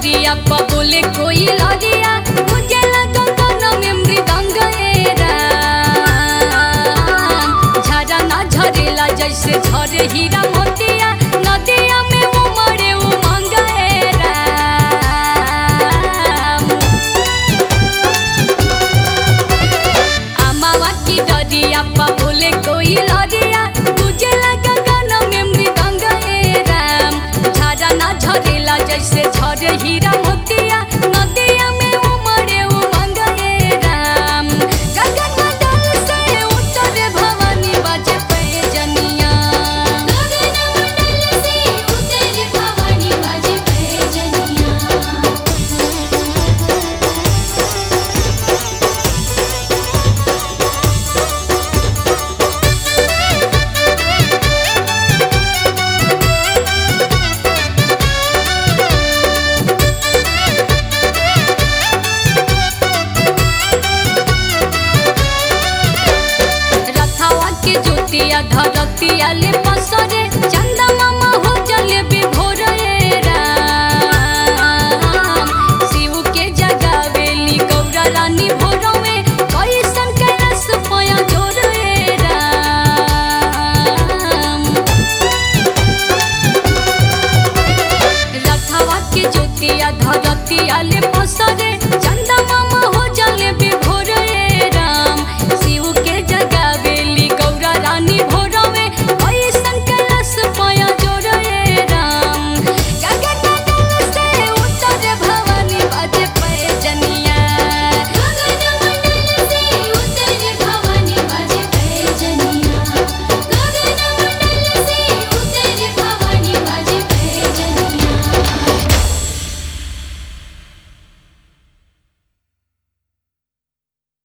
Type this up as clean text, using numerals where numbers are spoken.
दरिया पा बोले कोई लरिया मुझे लगा कानों में मृदंग ए राम। झरना झरेला जैसे झरे हीरा मोतिया नदिया में उमड़े उमंग ए राम। अमावा की दरिया पा बोले कोई लरिया मुझे लगा कानों में मृदंग ए राम। झरना झरेला जैसे झरे हीरा